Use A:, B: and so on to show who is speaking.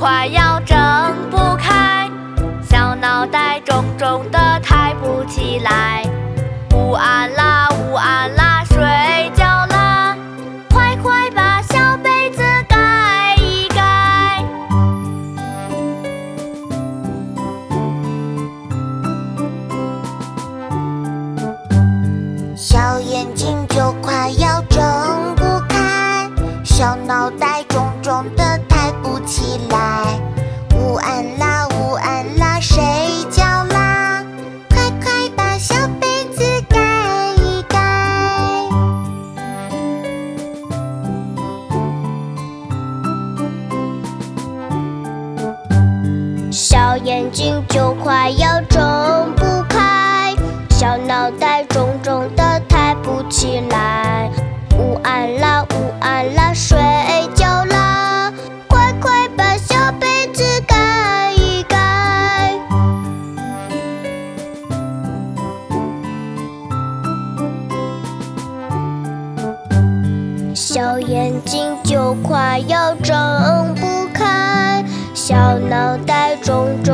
A: 快要睁不开，小脑袋重重的抬不起来。午安啦，午安啦，睡觉啦，快快把小被子盖一盖。
B: 小眼睛就快要睁不开，小脑袋重重的抬不起来。午安啦，午安啦，睡觉啦，快快把小被子盖一盖。
C: 小眼睛就快要睁不开，小脑袋重重的抬不起来。午安啦，午安啦，睡觉啦，快快把小被子盖一盖。小眼睛就快要睁不开，小脑袋重重